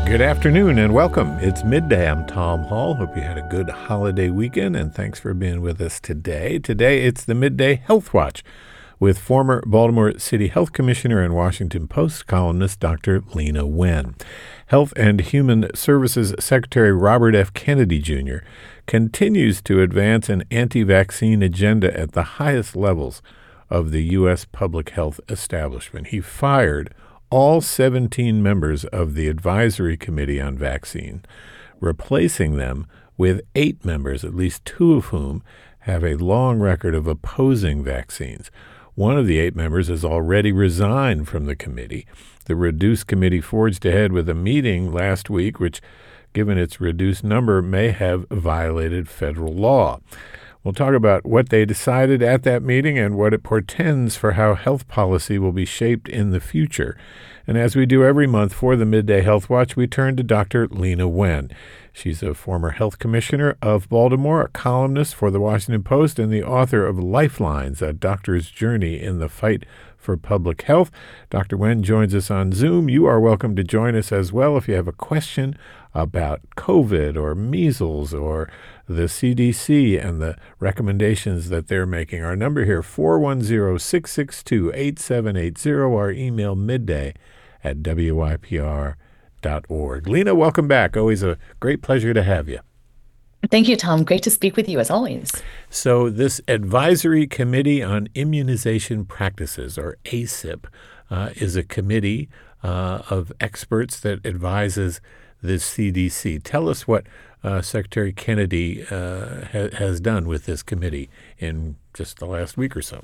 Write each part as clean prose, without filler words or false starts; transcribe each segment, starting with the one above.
Good afternoon and welcome. It's midday. I'm Tom Hall. Hope you had a good holiday weekend and thanks for being with us today. Today it's the Midday Health Watch with former Baltimore City Health Commissioner and Washington Post columnist Dr. Leana Wen. Health and Human Services Secretary Robert F. Kennedy Jr. continues to advance an anti-vaccine agenda at the highest levels of the U.S. public health establishment. He fired all 17 members of the Advisory Committee on Vaccine, replacing them with 8 members, at least 2 of whom have a long record of opposing vaccines. One of the 8 members has already resigned from the committee. The reduced committee forged ahead with a meeting last week, which, given its reduced number, may have violated federal law. We'll talk about what they decided at that meeting and what it portends for how health policy will be shaped in the future. And as we do every month for the Midday Health Watch, we turn to Dr. Leana Wen. She's a former health commissioner of Baltimore, a columnist for the Washington Post, and the author of Lifelines, A Doctor's Journey in the Fight for Public Health. Dr. Wen joins us on Zoom. You are welcome to join us as well if you have a question about COVID or measles or the CDC and the recommendations that they're making. Our number here, 410-662-8780. Our email, midday@wypr.org. Leana, welcome back. Always a great pleasure to have you. Thank you, Tom. Great to speak with you as always. So this Advisory Committee on Immunization Practices, or ACIP, is a committee of experts that advises the CDC. Tell us what Secretary Kennedy has done with this committee in just the last week or so.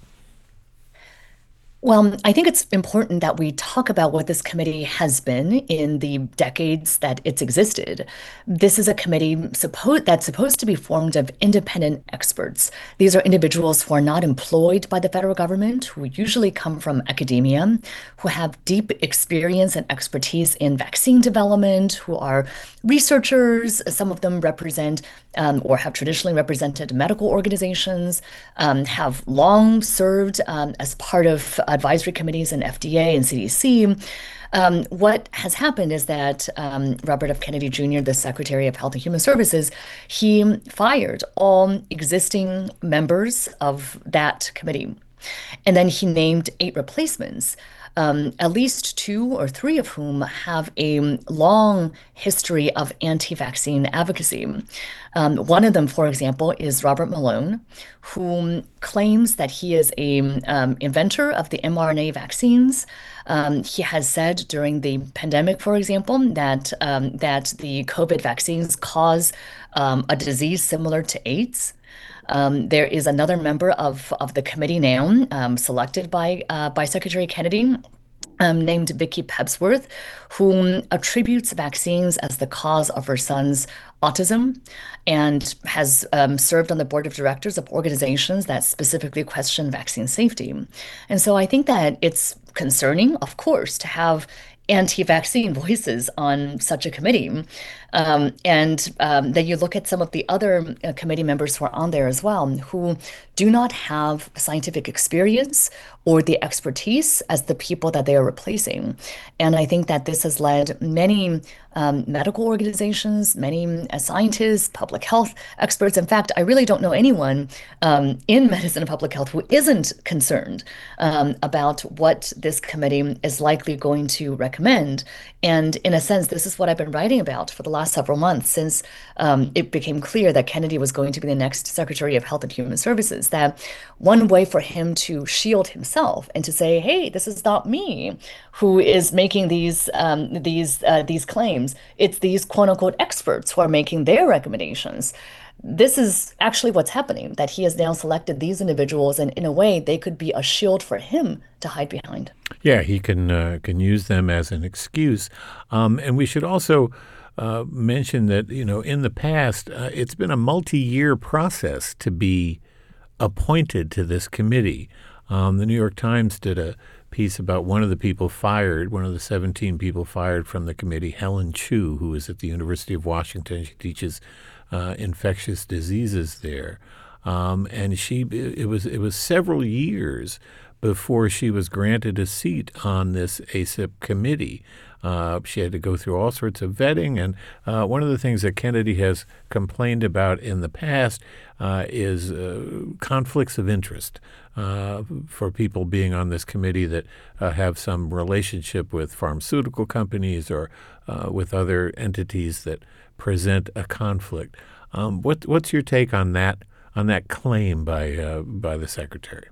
Well, I think it's important that we talk about what this committee has been in the decades that it's existed. This is a committee that's supposed to be formed of independent experts. These are individuals who are not employed by the federal government, who usually come from academia, who have deep experience and expertise in vaccine development, who are researchers. Some of them represent or have traditionally represented medical organizations, have long served as part of advisory committees in FDA and CDC. What has happened is that Robert F. Kennedy Jr., the Secretary of Health and Human Services, he fired all existing members of that committee. And then he named 8 replacements. At least 2 or 3 of whom have a long history of anti-vaccine advocacy. One of them, for example, is Robert Malone, who claims that he is a inventor of the mRNA vaccines. He has said during the pandemic, for example, that the COVID vaccines cause a disease similar to AIDS. There is another member of the committee now, selected by Secretary Kennedy, named Vicki Pebsworth, who attributes vaccines as the cause of her son's autism and has served on the board of directors of organizations that specifically question vaccine safety. And so I think that it's concerning, of course, to have anti-vaccine voices on such a committee. And then you look at some of the other committee members who are on there as well, who do not have scientific experience or the expertise as the people that they are replacing. And I think that this has led many medical organizations, many scientists, public health experts. In fact, I really don't know anyone in medicine and public health who isn't concerned about what this committee is likely going to recommend. And in a sense, this is what I've been writing about for the last several months since it became clear that Kennedy was going to be the next Secretary of Health and Human Services, that one way for him to shield himself and to say, hey, this is not me who is making these claims. It's these quote unquote experts who are making their recommendations. This is actually what's happening, that he has now selected these individuals, and in a way, they could be a shield for him to hide behind. Yeah, he can use them as an excuse. And we should also mention that, in the past, it's been a multi-year process to be appointed to this committee. The New York Times did a piece about one of the 17 people fired from the committee, Helen Chu, who is at the University of Washington. She teaches infectious diseases there. And it was several years before she was granted a seat on this ACIP committee. She had to go through all sorts of vetting, and one of the things that Kennedy has complained about in the past is conflicts of interest for people being on this committee that have some relationship with pharmaceutical companies or with other entities that present a conflict. What's your take on that claim by the secretary?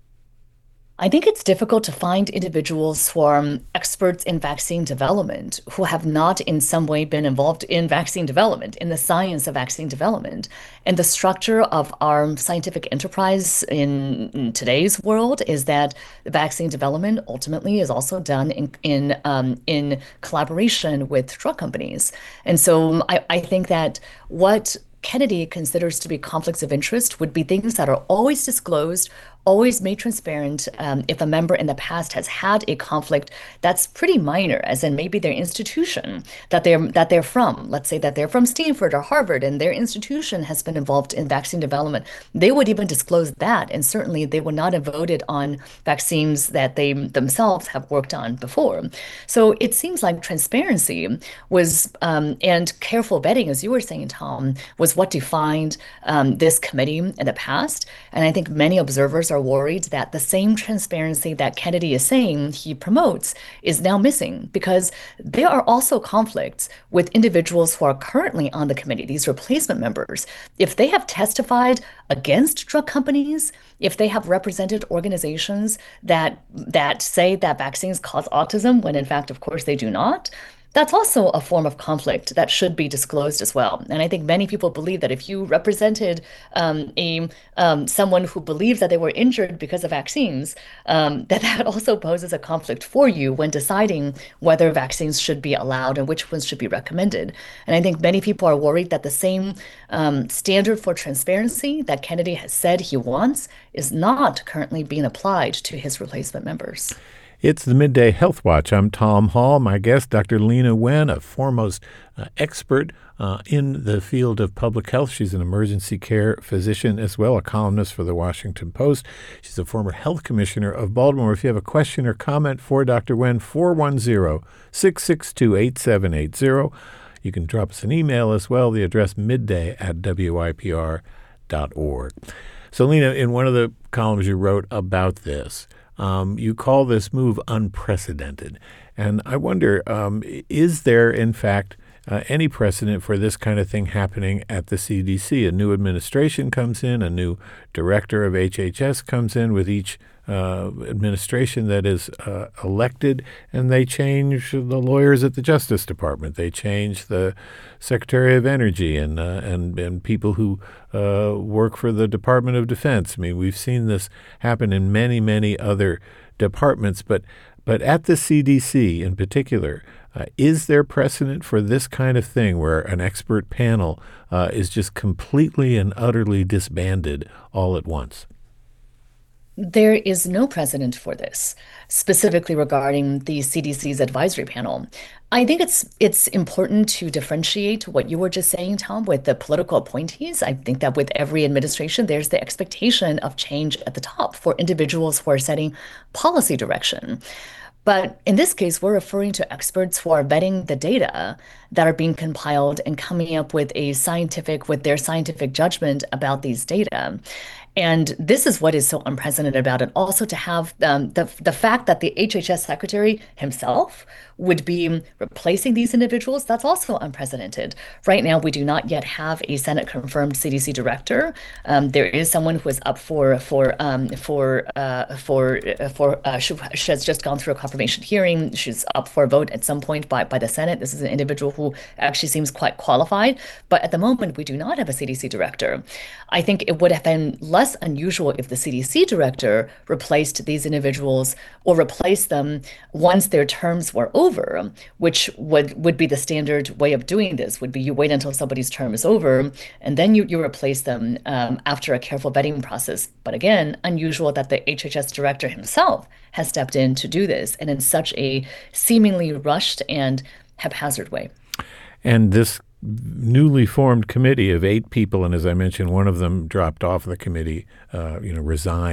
I think it's difficult to find individuals who are experts in vaccine development who have not in some way been involved in vaccine development, in the science of vaccine development. And the structure of our scientific enterprise in today's world is that the vaccine development ultimately is also done in collaboration with drug companies. And so I think that what Kennedy considers to be conflicts of interest would be things that are always disclosed, always made transparent. If a member in the past has had a conflict that's pretty minor, as in maybe their institution that they're from, let's say that they're from Stanford or Harvard, and their institution has been involved in vaccine development, they would even disclose that, and certainly they would not have voted on vaccines that they themselves have worked on before. So it seems like transparency was and careful vetting, as you were saying, Tom, was what defined this committee in the past, and I think many observers are worried that the same transparency that Kennedy is saying he promotes is now missing, because there are also conflicts with individuals who are currently on the committee, these replacement members. If they have testified against drug companies, if they have represented organizations that say that vaccines cause autism, when in fact, of course, they do not, that's also a form of conflict that should be disclosed as well. And I think many people believe that if you represented someone who believes that they were injured because of vaccines, that also poses a conflict for you when deciding whether vaccines should be allowed and which ones should be recommended. And I think many people are worried that the same standard for transparency that Kennedy has said he wants is not currently being applied to his replacement members. It's the Midday Health Watch. I'm Tom Hall. My guest, Dr. Leana Wen, a foremost expert in the field of public health. She's an emergency care physician as well, a columnist for the Washington Post. She's a former health commissioner of Baltimore. If you have a question or comment for Dr. Wen, 410-662-8780. You can drop us an email as well. The address midday@wypr.org. So, Leana, in one of the columns you wrote about this, you call this move unprecedented. And I wonder, is there, in fact, any precedent for this kind of thing happening at the CDC? A new administration comes in, a new director of HHS comes in with each administration that is elected, and they change the lawyers at the Justice Department. They change the Secretary of Energy and people who work for the Department of Defense. I mean, we've seen this happen in many, many other departments, but at the CDC in particular, is there precedent for this kind of thing where an expert panel is just completely and utterly disbanded all at once? There is no precedent for this, specifically regarding the CDC's advisory panel. I think it's important to differentiate what you were just saying, Tom, with the political appointees. I think that with every administration, there's the expectation of change at the top for individuals who are setting policy direction. But in this case, we're referring to experts who are vetting the data that are being compiled and coming up with their scientific judgment about these data. And this is what is so unprecedented about it. Also, to have the fact that the HHS secretary himself would be replacing these individuals, that's also unprecedented. Right now, we do not yet have a Senate-confirmed CDC director. There is someone who is up she has just gone through a confirmation hearing. She's up for a vote at some point by the Senate. This is an individual who actually seems quite qualified. But at the moment, we do not have a CDC director. I think it would have been less unusual if the CDC director replaced these individuals or replaced them once their terms were over, which would be the standard way of doing this, would be you wait until somebody's term is over and then you replace them after a careful vetting process. But again, unusual that the HHS director himself has stepped in to do this, and in such a seemingly rushed and haphazard way. And this newly formed committee of 8 people, and as I mentioned, one of them dropped off the committee, resigned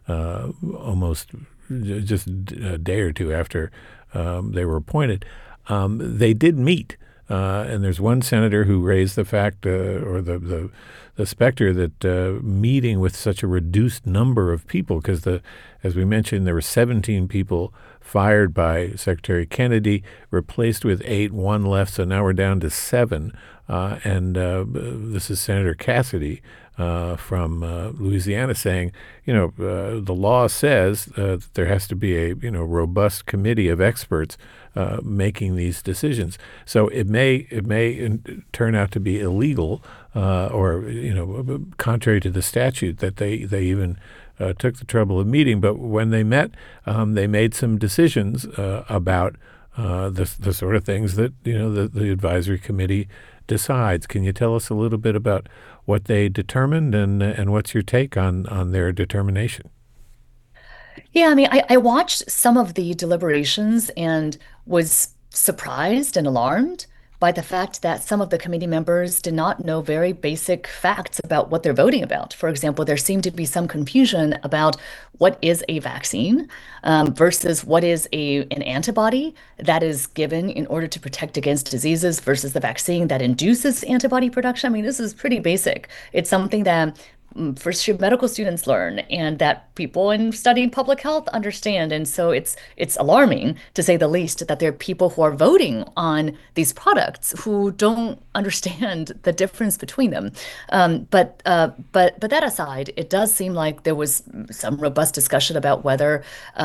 almost just a day or two after they were appointed. They did meet. And there's one senator who raised the fact, or the specter, that meeting with such a reduced number of people, because as we mentioned, there were 17 people fired by Secretary Kennedy, replaced with 8, one left, so now we're down to 7. And this is Senator Cassidy from Louisiana saying, the law says that there has to be a robust committee of experts making these decisions. So it may turn out to be illegal or contrary to the statute that they even took the trouble of meeting. But when they met, they made some decisions about the sort of things that the advisory committee decides. Can you tell us a little bit about what they determined and what's your take on their determination? Yeah, I mean, I watched some of the deliberations and was surprised and alarmed by the fact that some of the committee members did not know very basic facts about what they're voting about. For example, there seemed to be some confusion about what is a vaccine versus what is an antibody that is given in order to protect against diseases versus the vaccine that induces antibody production. I mean, this is pretty basic. It's something that first-year medical students learn and that people in studying public health understand. And so it's alarming, to say the least, that there are people who are voting on these products who don't understand the difference between them. But that aside, it does seem like there was some robust discussion about whether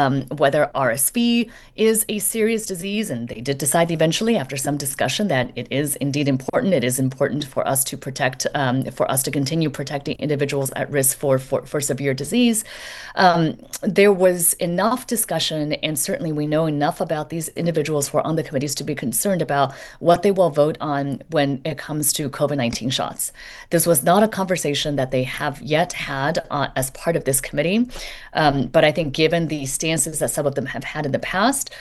RSV is a serious disease, and they did decide eventually, after some discussion, that it is indeed important. It is important for us to protect, for us to continue protecting individuals at risk for severe disease. There was enough discussion, and certainly we know enough about these individuals who are on the committees to be concerned about what they will vote on when it comes to COVID-19 shots. This was not a conversation that they have yet had as part of this committee, but I think given the stances that some of them have had in the past,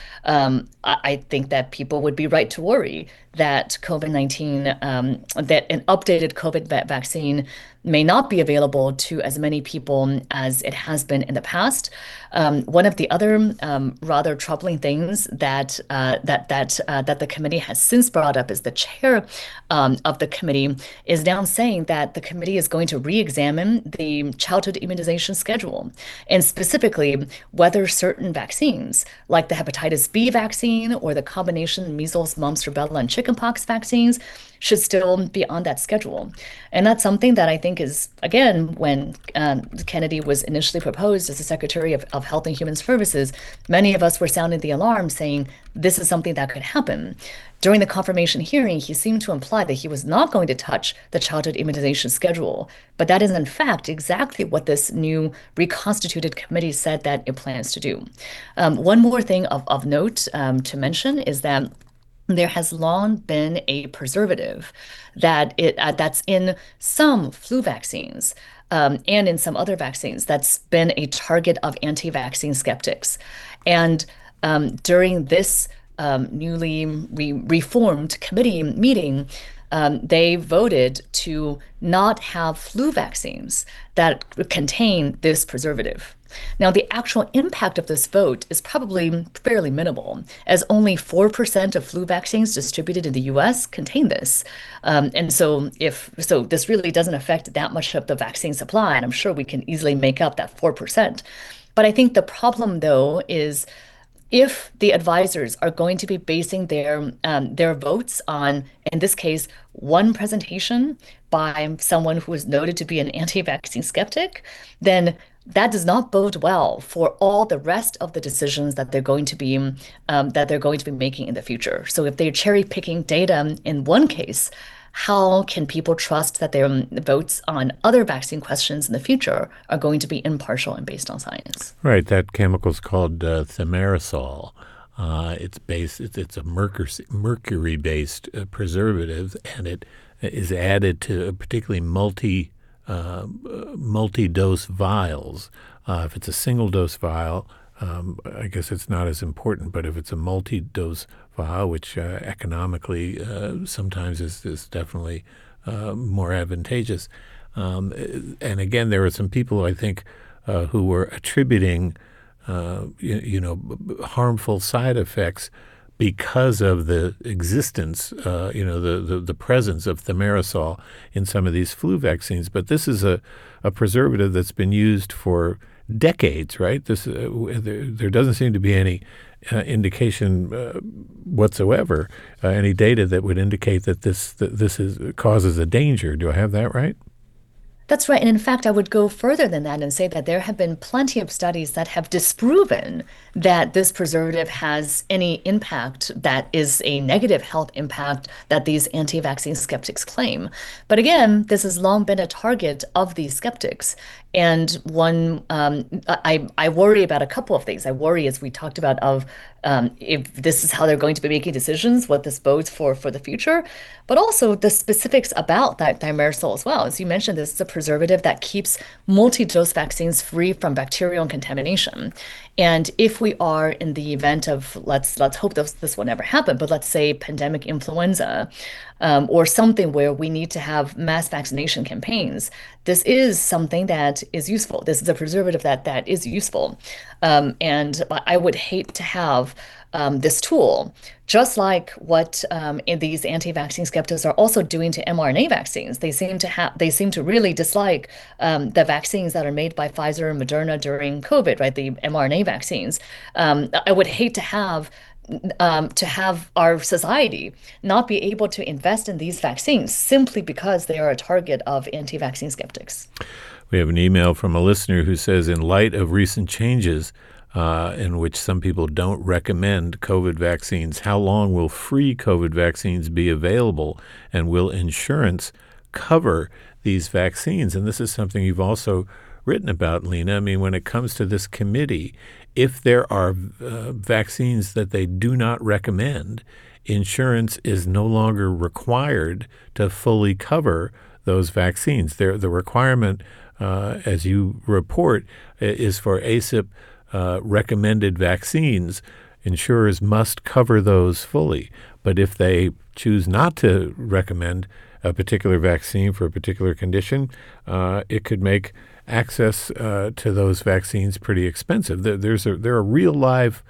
I think that people would be right to worry that COVID-19, that an updated COVID vaccine may not be available to as many people as it has been in the past. One of the other rather troubling things that the committee has since brought up is the chair of the committee is now saying that the committee is going to re-examine the childhood immunization schedule, and specifically whether certain vaccines, like the hepatitis B vaccine or the combination measles, mumps, rubella, and chickenpox vaccines, should still be on that schedule. And that's something that I think is, again, when Kennedy was initially proposed as the Secretary of Health and Human Services, many of us were sounding the alarm saying this is something that could happen. During the confirmation hearing, he seemed to imply that he was not going to touch the childhood immunization schedule. But that is, in fact, exactly what this new reconstituted committee said that it plans to do. One more thing of note to mention is that there has long been a preservative that's in some flu vaccines and in some other vaccines that's been a target of anti-vaccine skeptics. And during this newly reformed committee meeting, they voted to not have flu vaccines that contain this preservative. Now, the actual impact of this vote is probably fairly minimal, as only 4% of flu vaccines distributed in the US contain this. And so this really doesn't affect that much of the vaccine supply, and I'm sure we can easily make up that 4%. But I think the problem, though, is if the advisors are going to be basing their votes on, in this case, one presentation by someone who is noted to be an anti-vaccine skeptic, then that does not bode well for all the rest of the decisions that they're going to be making in the future. So if they're cherry picking data in one case, how can people trust that their votes on other vaccine questions in the future are going to be impartial and based on science? Right. That chemical is called thimerosal. It's a mercury-based preservative, and it is added to particularly multi-dose vials. If it's a single-dose vial, I guess it's not as important, but if it's a multi-dose vial, which economically sometimes is definitely more advantageous. And again, there are some people, I think, who were attributing, harmful side effects because of the existence, the presence of thimerosal in some of these flu vaccines. But this is a preservative that's been used for decades, right? There doesn't seem to be any indication whatsoever, any data that would indicate that this causes a danger. Do I have that right? That's right. And in fact, I would go further than that and say that there have been plenty of studies that have disproven that this preservative has any impact that is a negative health impact that these anti-vaccine skeptics claim. But again, this has long been a target of these skeptics. And I worry about a couple of things. I worry, as we talked about, of if this is how they're going to be making decisions, what this bodes for the future, but also the specifics about that thimerosal as well. As you mentioned, this is a preservative that keeps multi-dose vaccines free from bacterial contamination. And if we are in the event of, let's hope this will never happen, but let's say pandemic influenza, or something where we need to have mass vaccination campaigns, this is something that is useful. This is a preservative that is useful. And I would hate to have this tool, just like what these anti-vaccine skeptics are also doing to mRNA vaccines. They seem to really dislike the vaccines that are made by Pfizer and Moderna during COVID, right? The mRNA vaccines. I would hate to have our society not be able to invest in these vaccines simply because they are a target of anti-vaccine skeptics. We have an email from a listener who says, in light of recent changes in which some people don't recommend COVID vaccines, how long will free COVID vaccines be available, and will insurance cover these vaccines? And this is something you've also written about, Lena. I mean, when it comes to this committee, if there are vaccines that they do not recommend, insurance is no longer required to fully cover those vaccines. The requirement, as you report, is for ACIP recommended vaccines. Insurers must cover those fully. But if they choose not to recommend a particular vaccine for a particular condition, it could make access to those vaccines pretty expensive. There are real live,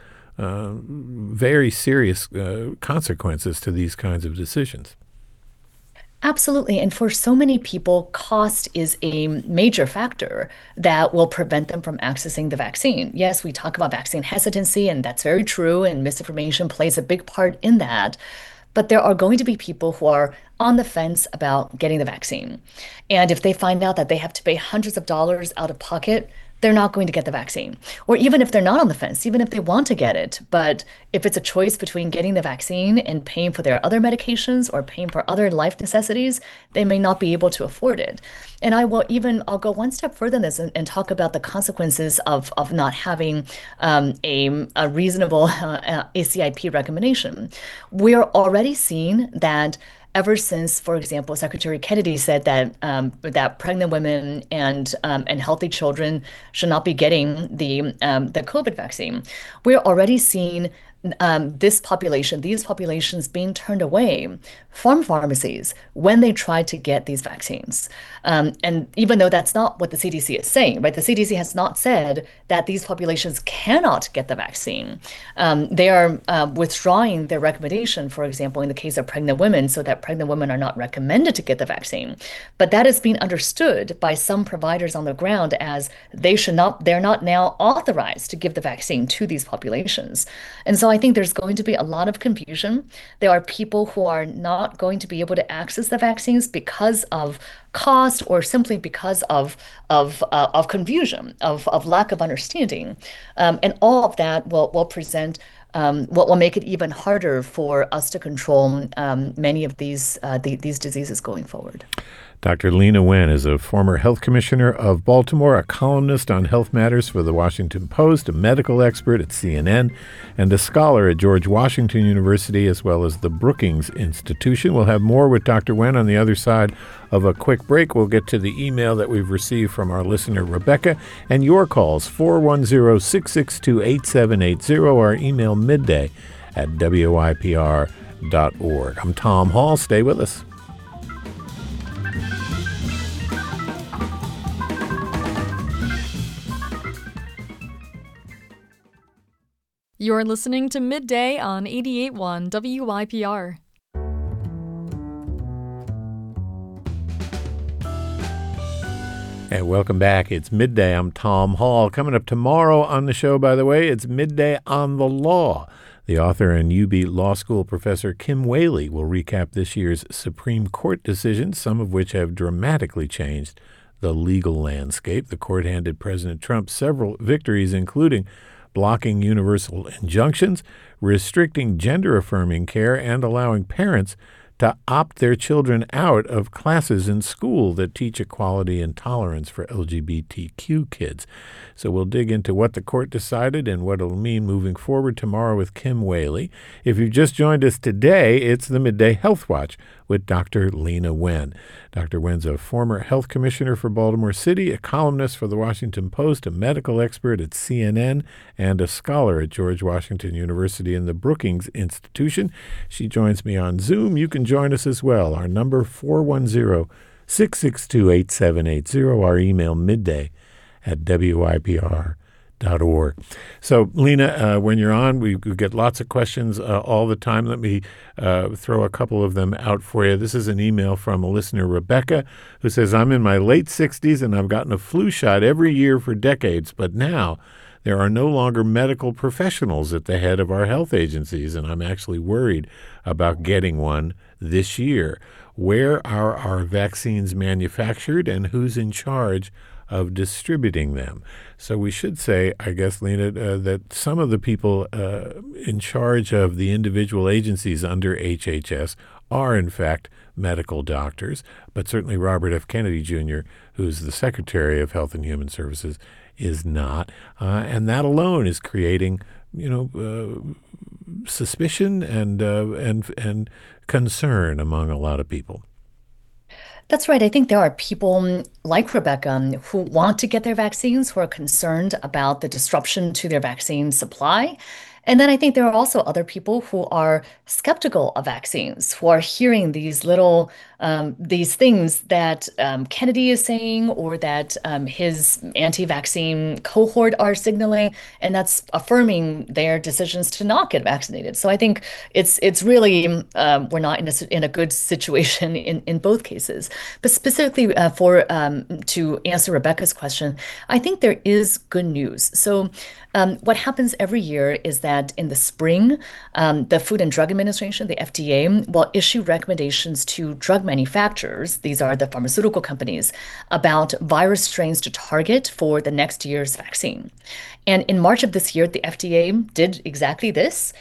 very serious consequences to these kinds of decisions. Absolutely. And for so many people, cost is a major factor that will prevent them from accessing the vaccine. Yes, we talk about vaccine hesitancy, and that's very true, and misinformation plays a big part in that. But there are going to be people who are on the fence about getting the vaccine. And if they find out that they have to pay hundreds of dollars out of pocket, they're not going to get the vaccine. Or even if they're not on the fence, even if they want to get it, but if it's a choice between getting the vaccine and paying for their other medications or paying for other life necessities, they may not be able to afford it. And I'll go one step further than this and talk about the consequences of not having a reasonable ACIP recommendation. We're already seeing that ever since, for example, Secretary Kennedy said that pregnant women and healthy children should not be getting the COVID vaccine, we're already seeing these populations being turned away from pharmacies when they try to get these vaccines. And even though that's not what the CDC is saying, right? The CDC has not said that these populations cannot get the vaccine. They are withdrawing their recommendation, for example, in the case of pregnant women, so that pregnant women are not recommended to get the vaccine. But that is being understood by some providers on the ground as they're not now authorized to give the vaccine to these populations. And so I think there's going to be a lot of confusion. There are people who are not going to be able to access the vaccines because of cost or simply because of confusion, of lack of understanding. And all of that will present what will make it even harder for us to control many of these diseases going forward. Dr. Leana Wen is a former health commissioner of Baltimore, a columnist on health matters for the Washington Post, a medical expert at CNN, and a scholar at George Washington University, as well as the Brookings Institution. We'll have more with Dr. Wen on the other side of a quick break. We'll get to the email that we've received from our listener, Rebecca, and your calls, 410-662-8780, or email midday@WYPR.org. I'm Tom Hall. Stay with us. You're listening to Midday on 88.1 WYPR. And welcome back. It's Midday. I'm Tom Hall. Coming up tomorrow on the show, by the way, it's Midday on the Law. The author and UB Law School professor Kim Whaley will recap this year's Supreme Court decisions, some of which have dramatically changed the legal landscape. The court handed President Trump several victories, including blocking universal injunctions, restricting gender-affirming care, and allowing parents to opt their children out of classes in school that teach equality and tolerance for LGBTQ kids. So we'll dig into what the court decided and what it'll mean moving forward tomorrow with Kim Whaley. If you've just joined us today, it's the Midday Health Watch with Dr. Leana Wen. Dr. Wen's a former health commissioner for Baltimore City, a columnist for the Washington Post, a medical expert at CNN, and a scholar at George Washington University and the Brookings Institution. She joins me on Zoom. You can join us as well. Our number 410-662-8780. Our email midday@wypr.org. So, Leana, when you're on, we get lots of questions all the time. Let me throw a couple of them out for you. This is an email from a listener, Rebecca, who says, I'm in my late 60s and I've gotten a flu shot every year for decades, but now there are no longer medical professionals at the head of our health agencies, and I'm actually worried about getting one this year. Where are our vaccines manufactured and who's in charge of distributing them? So we should say, I guess, Leana, that some of the people in charge of the individual agencies under HHS are, in fact, medical doctors, but certainly Robert F. Kennedy Jr., who's the Secretary of Health and Human Services, is not. And that alone is creating, suspicion and concern among a lot of people. That's right. I think there are people like Rebecca who want to get their vaccines, who are concerned about the disruption to their vaccine supply. And then I think there are also other people who are skeptical of vaccines, who are hearing these these things that Kennedy is saying or that his anti-vaccine cohort are signaling, and that's affirming their decisions to not get vaccinated. So I think it's really we're not in a good situation in both cases. But specifically to answer Rebecca's question, I think there is good news. So what happens every year is that in the spring, the Food and Drug Administration, the FDA, will issue recommendations to drug manufacturers, these are the pharmaceutical companies, about virus strains to target for the next year's vaccine. And in March of this year, the FDA did exactly this.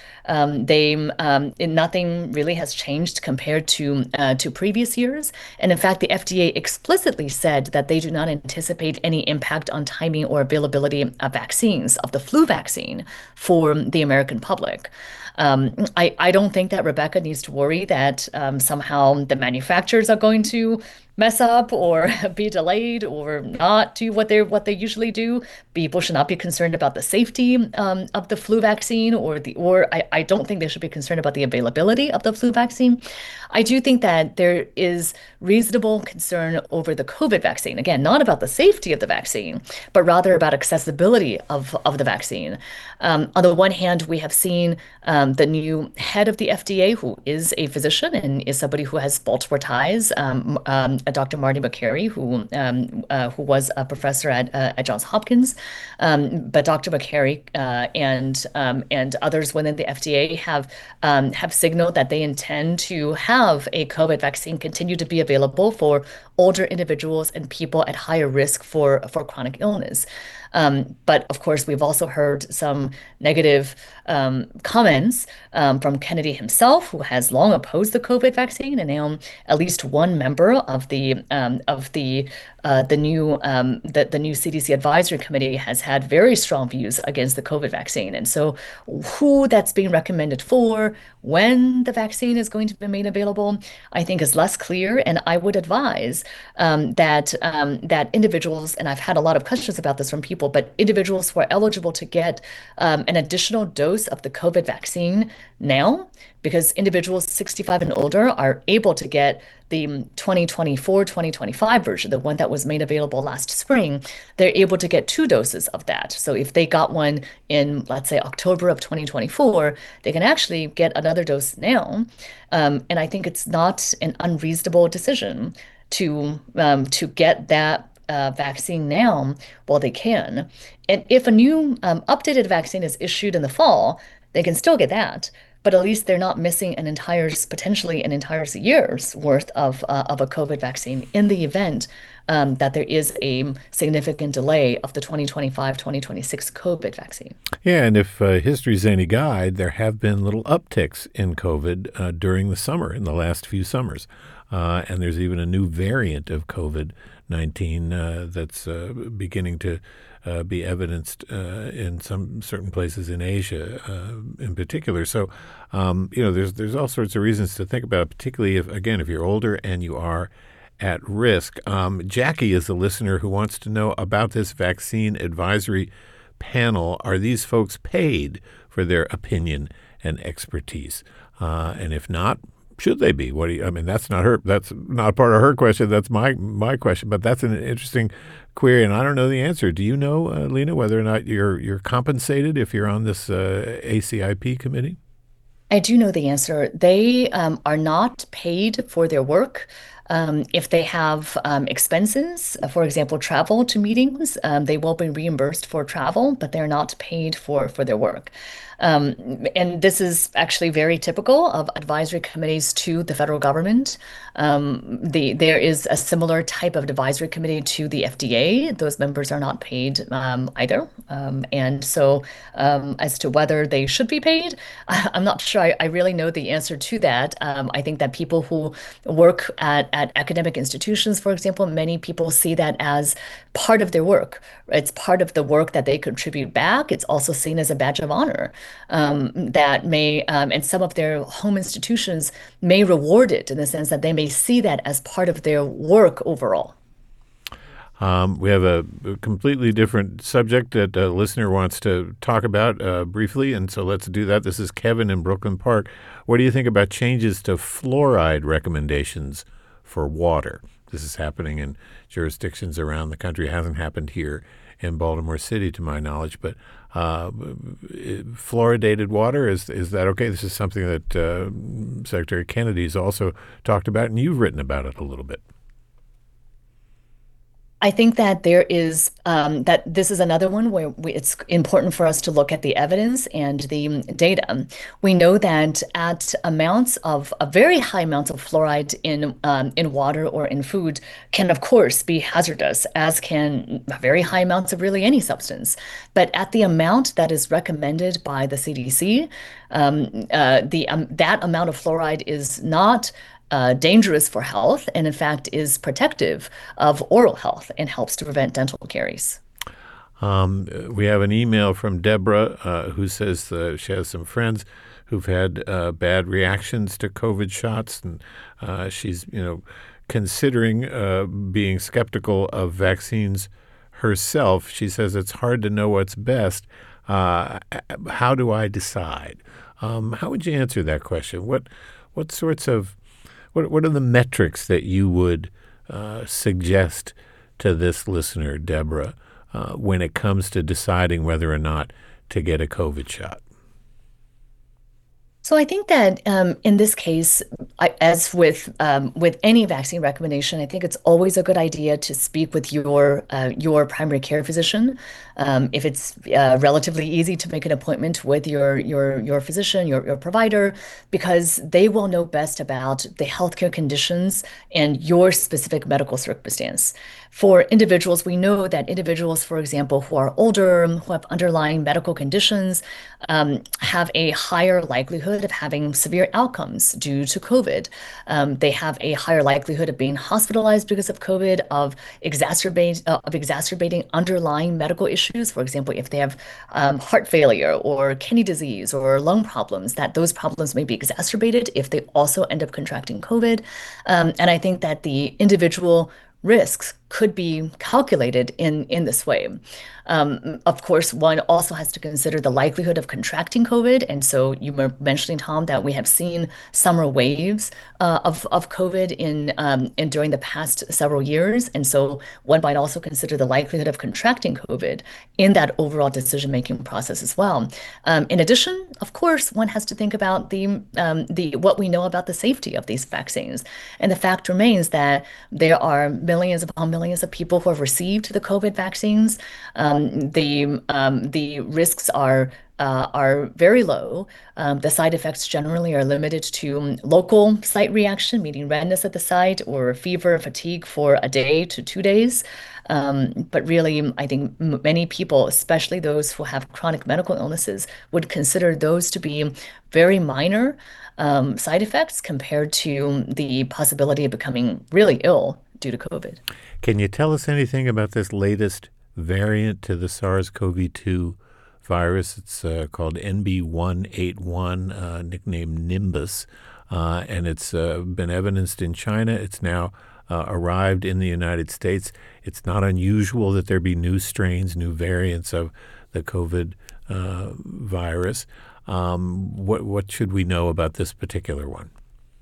Nothing really has changed compared to previous years. And in fact, the FDA explicitly said that they do not anticipate any impact on timing or availability of vaccines, of the flu vaccine, for the American public. I don't think that Rebecca needs to worry that somehow the manufacturers are going to mess up or be delayed or not do what they usually do. People should not be concerned about the safety of the flu vaccine I don't think they should be concerned about the availability of the flu vaccine. I do think that there is reasonable concern over the COVID vaccine. Again, not about the safety of the vaccine, but rather about accessibility of the vaccine. On the one hand, we have seen the new head of the FDA, who is a physician and is somebody who has Baltimore ties, Dr. Marty Makary, who was a professor at Johns Hopkins. But Dr. Makary and others within the FDA have signaled that they intend to have a COVID vaccine continue to be available for older individuals and people at higher risk for chronic illness. But of course, we've also heard some negative comments from Kennedy himself, who has long opposed the COVID vaccine, and now at least one member of the new CDC advisory committee has had very strong views against the COVID vaccine. And so, who that's being recommended for, when the vaccine is going to be made available, I think is less clear. And I would advise that individuals, and I've had a lot of questions about this from people people, but individuals who are eligible to get an additional dose of the COVID vaccine now, because individuals 65 and older are able to get the 2024-2025 version, the one that was made available last spring. They're able to get 2 doses of that. So if they got one in, let's say, October of 2024, they can actually get another dose now. And I think it's not an unreasonable decision to get that vaccine now while they can. And if a new updated vaccine is issued in the fall, they can still get that. But at least they're not missing potentially an entire year's worth of a COVID vaccine in the event that there is a significant delay of the 2025-2026 COVID vaccine. Yeah, and if history's any guide, there have been little upticks in COVID during the summer, in the last few summers. And there's even a new variant of COVID-19 that's beginning to be evidenced in some certain places in Asia, in particular. So, there's all sorts of reasons to think about, particularly if you're older and you are at risk. Jackie is a listener who wants to know about this vaccine advisory panel. Are these folks paid for their opinion and expertise? And if not, should they be? That's not part of her question. That's my question. But that's an interesting query, and I don't know the answer. Do you know, Lena, whether or not you're compensated if you're on this ACIP committee? I do know the answer. They are not paid for their work. If they have expenses, for example, travel to meetings, they will be reimbursed for travel, but they're not paid for their work. And this is actually very typical of advisory committees to the federal government. There is a similar type of advisory committee to the FDA. Those members are not paid either. And so as to whether they should be paid, I'm not sure I really know the answer to that. I think that people who work at academic institutions, for example, many people see that as part of their work. It's part of the work that they contribute back. It's also seen as a badge of honor that may, and some of their home institutions may reward it in the sense that they may see that as part of their work overall. We have a completely different subject that a listener wants to talk about briefly, and so let's do that. This is Kevin in Brooklyn Park. What do you think about changes to fluoride recommendations for water? This is happening in jurisdictions around the country. It hasn't happened here in Baltimore City, to my knowledge, but fluoridated water, is that okay? This is something that Secretary Kennedy's also talked about, and you've written about it a little bit. I think that there is that this is another one where it's important for us to look at the evidence and the data. We know that at amounts of very high amounts of fluoride in water or in food can, of course, be hazardous, as can very high amounts of really any substance. But at the amount that is recommended by the CDC, that amount of fluoride is not dangerous for health, and in fact is protective of oral health and helps to prevent dental caries. We have an email from Deborah who says she has some friends who've had bad reactions to COVID shots, and she's considering being skeptical of vaccines herself. She says it's hard to know what's best. How do I decide? How would you answer that question? What sorts of What are the metrics that you would suggest to this listener, Deborah, when it comes to deciding whether or not to get a COVID shot? So I think that in this case, as with any vaccine recommendation, I think it's always a good idea to speak with your primary care physician. If it's relatively easy to make an appointment with your physician, your provider, because they will know best about the healthcare conditions and your specific medical circumstance. For individuals, we know that individuals, for example, who are older, who have underlying medical conditions, have a higher likelihood of having severe outcomes due to COVID. They have a higher likelihood of being hospitalized because of COVID, of exacerbating underlying medical issues. For example, if they have heart failure or kidney disease or lung problems, that those problems may be exacerbated if they also end up contracting COVID. And I think that the individual risks could be calculated in this way. Of course, one also has to consider the likelihood of contracting COVID. And so you were mentioning, Tom, that we have seen summer waves of COVID in during the past several years. And so one might also consider the likelihood of contracting COVID in that overall decision-making process as well. In addition, of course, one has to think about the what we know about the safety of these vaccines. And the fact remains that there are millions upon millions of people who have received the COVID vaccines. The risks are very low. The side effects generally are limited to local site reaction, meaning redness at the site, or fever, fatigue for a day to 2 days. But really, I think many people, especially those who have chronic medical illnesses, would consider those to be very minor side effects compared to the possibility of becoming really ill due to COVID. Can you tell us anything about this latest variant to the SARS-CoV-2 virus? It's called NB181, nicknamed Nimbus, and it's been evidenced in China. It's now arrived in the United States. It's not unusual that there be new strains, new variants of the COVID virus. What should we know about this particular one?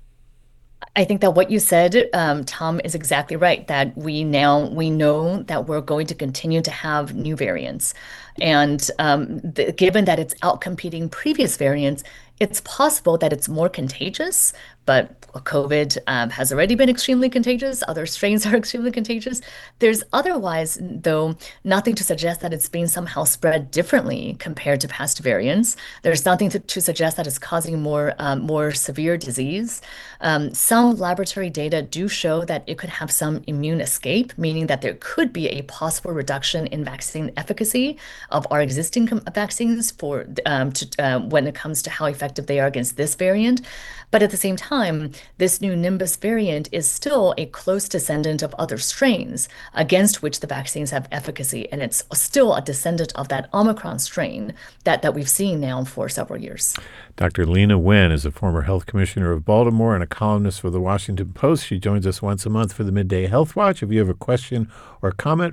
I think that what you said, Tom, is exactly right, that we know that we're going to continue to have new variants. And given that it's outcompeting previous variants, it's possible that it's more contagious, but COVID has already been extremely contagious. Other strains are extremely contagious. There's otherwise, though, nothing to suggest that it's being somehow spread differently compared to past variants. There's nothing to suggest that it's causing more severe disease. Some laboratory data do show that it could have some immune escape, meaning that there could be a possible reduction in vaccine efficacy of our existing vaccines when it comes to how effective they are against this variant. But at the same time, this new Nimbus variant is still a close descendant of other strains against which the vaccines have efficacy, and it's still a descendant of that Omicron strain that we've seen now for several years. Dr. Leana Wen is a former health commissioner of Baltimore and a columnist for the Washington Post. She joins us once a month for the Midday Health Watch. If you have a question or comment,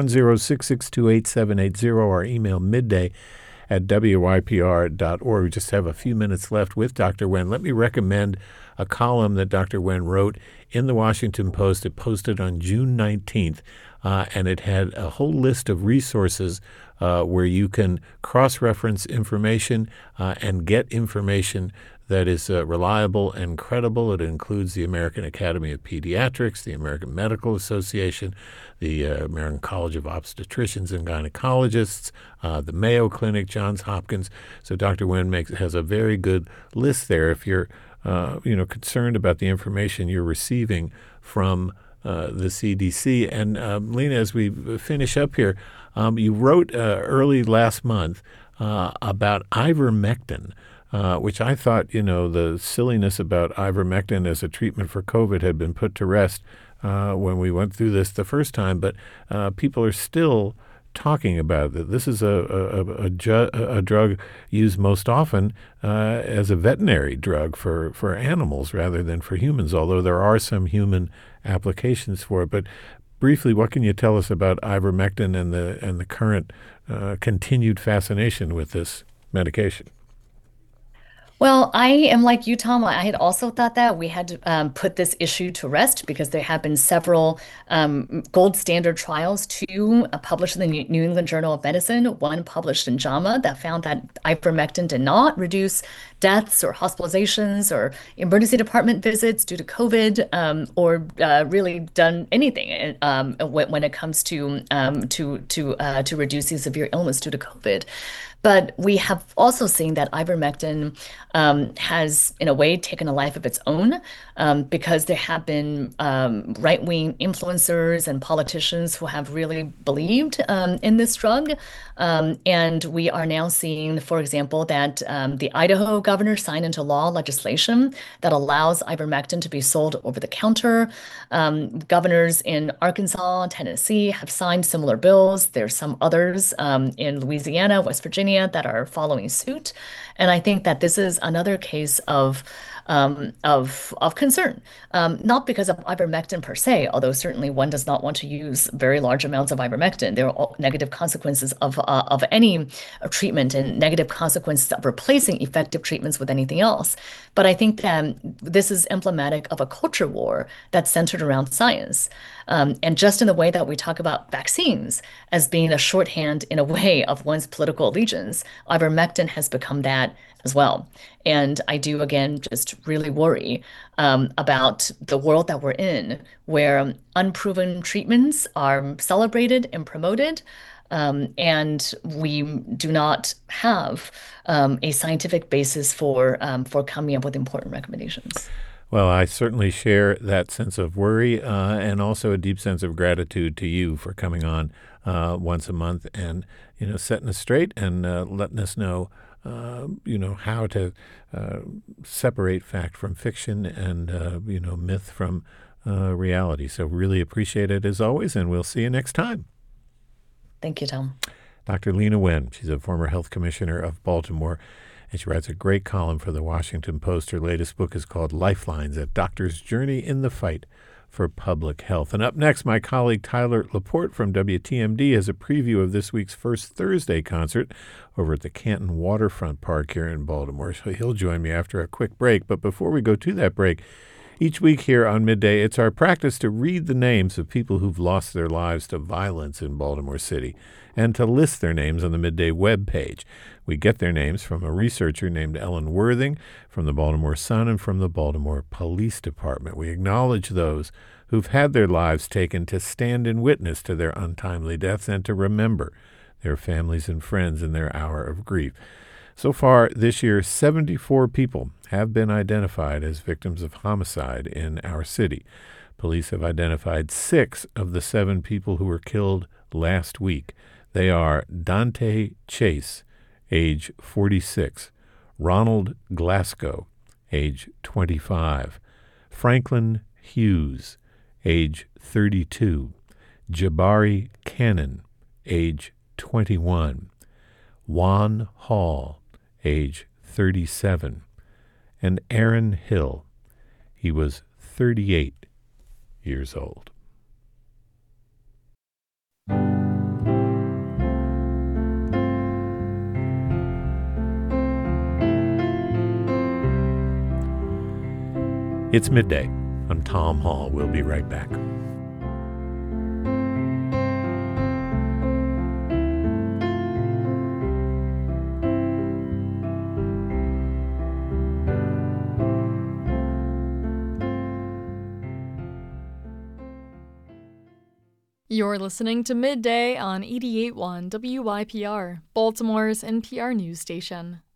410-662-8780 or email midday@wypr.org. We just have a few minutes left with Dr. Wen. Let me recommend a column that Dr. Wen wrote in the Washington Post. It posted on June 19th, and it had a whole list of resources where you can cross-reference information and get information that is reliable and credible. It includes the American Academy of Pediatrics, the American Medical Association, the American College of Obstetricians and Gynecologists, the Mayo Clinic, Johns Hopkins. So Dr. Wen has a very good list there if you're concerned about the information you're receiving from the CDC. And Leana, as we finish up here, you wrote early last month about ivermectin, which I thought, the silliness about ivermectin as a treatment for COVID had been put to rest when we went through this the first time. But people are still talking about it. This is a drug used most often as a veterinary drug for animals rather than for humans, although there are some human applications for it. But briefly, what can you tell us about ivermectin and the current continued fascination with this medication? Well, I am like you, Tom. I had also thought that we had to put this issue to rest because there have been several gold standard trials, two published in the New England Journal of Medicine, one published in JAMA that found that ivermectin did not reduce deaths or hospitalizations or emergency department visits due to COVID or really done anything when it comes to reducing severe illness due to COVID. But we have also seen that ivermectin has, in a way, taken a life of its own because there have been right-wing influencers and politicians who have really believed in this drug. And we are now seeing, for example, that the Idaho governor signed into law legislation that allows ivermectin to be sold over the counter. Governors in Arkansas and Tennessee have signed similar bills. There's some others in Louisiana, West Virginia that are following suit. And I think that this is another case of of concern. Not because of ivermectin per se, although certainly one does not want to use very large amounts of ivermectin. There are negative consequences of any treatment and negative consequences of replacing effective treatments with anything else. But I think that this is emblematic of a culture war that's centered around science. And just in the way that we talk about vaccines as being a shorthand in a way of one's political allegiance, ivermectin has become that as well. And I do, again, just really worry about the world that we're in, where unproven treatments are celebrated and promoted. And we do not have a scientific basis for coming up with important recommendations. Well, I certainly share that sense of worry and also a deep sense of gratitude to you for coming on once a month and, setting us straight and letting us know, how to separate fact from fiction and, myth from reality. So really appreciate it as always, and we'll see you next time. Thank you, Tom. Dr. Leana Wen, she's a former health commissioner of Baltimore, and she writes a great column for the Washington Post. Her latest book is called Lifelines, A Doctor's Journey in the Fight for Public Health. And up next, my colleague Tyler Laporte from WTMD has a preview of this week's First Thursday concert over at the Canton Waterfront Park here in Baltimore. So he'll join me after a quick break. But before we go to that break, each week here on Midday, it's our practice to read the names of people who've lost their lives to violence in Baltimore City and to list their names on the Midday webpage. We get their names from a researcher named Ellen Worthing from the Baltimore Sun and from the Baltimore Police Department. We acknowledge those who've had their lives taken to stand in witness to their untimely deaths and to remember their families and friends in their hour of grief. So far this year, 74 people have been identified as victims of homicide in our city. Police have identified 6 of the 7 people who were killed last week. They are Dante Chase, age 46, Ronald Glasgow, age 25, Franklin Hughes, age 32, Jabari Cannon, age 21, Juan Hall, age 37, and Aaron Hill. He was 38 years old. It's midday. I'm Tom Hall. We'll be right back. You're listening to Midday on 88.1 WYPR, Baltimore's NPR news station.